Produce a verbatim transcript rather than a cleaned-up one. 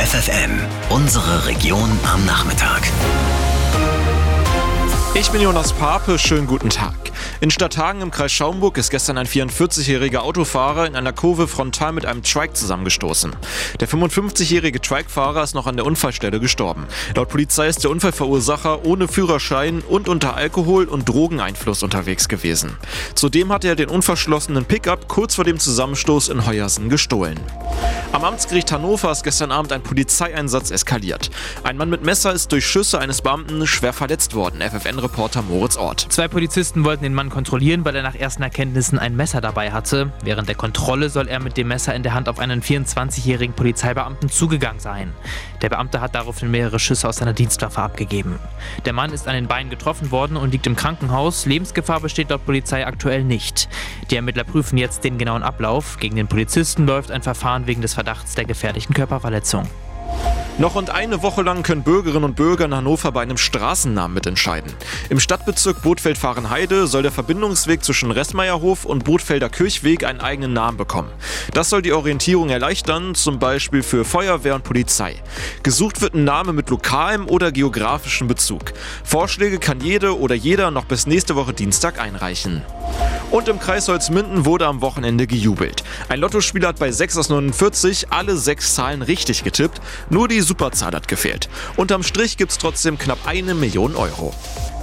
F F M, unsere Region am Nachmittag. Ich bin Jonas Pape, schönen guten Tag. In Stadthagen im Kreis Schaumburg ist gestern ein vierundvierzigjähriger Autofahrer in einer Kurve frontal mit einem Trike zusammengestoßen. Der fünfundfünfzigjährige Trike-Fahrer ist noch an der Unfallstelle gestorben. Laut Polizei ist der Unfallverursacher ohne Führerschein und unter Alkohol- und Drogeneinfluss unterwegs gewesen. Zudem hatte er den unverschlossenen Pickup kurz vor dem Zusammenstoß in Heuersen gestohlen. Am Amtsgericht Hannover ist gestern Abend ein Polizeieinsatz eskaliert. Ein Mann mit Messer ist durch Schüsse eines Beamten schwer verletzt worden, F F N-Reporter Moritz Ort. Zwei Polizisten wollten den Mann kontrollieren, weil er nach ersten Erkenntnissen ein Messer dabei hatte. Während der Kontrolle soll er mit dem Messer in der Hand auf einen vierundzwanzigjährigen Polizeibeamten zugegangen sein. Der Beamte hat daraufhin mehrere Schüsse aus seiner Dienstwaffe abgegeben. Der Mann ist an den Beinen getroffen worden und liegt im Krankenhaus. Lebensgefahr besteht laut Polizei aktuell nicht. Die Ermittler prüfen jetzt den genauen Ablauf. Gegen den Polizisten läuft ein Verfahren wegen des Verdachts der gefährlichen Körperverletzung. Noch rund eine Woche lang können Bürgerinnen und Bürger in Hannover bei einem Straßennamen mitentscheiden. Im Stadtbezirk Bothfeld-Fahrenheide soll der Verbindungsweg zwischen Ressmeierhof und Bothfelder Kirchweg einen eigenen Namen bekommen. Das soll die Orientierung erleichtern, zum Beispiel für Feuerwehr und Polizei. Gesucht wird ein Name mit lokalem oder geografischem Bezug. Vorschläge kann jede oder jeder noch bis nächste Woche Dienstag einreichen. Und im Kreis Holzminden wurde am Wochenende gejubelt. Ein Lottospieler hat bei sechs aus neunundvierzig alle sechs Zahlen richtig getippt, nur die Superzahl hat gefehlt. Unterm Strich gibt's trotzdem knapp eine Million Euro.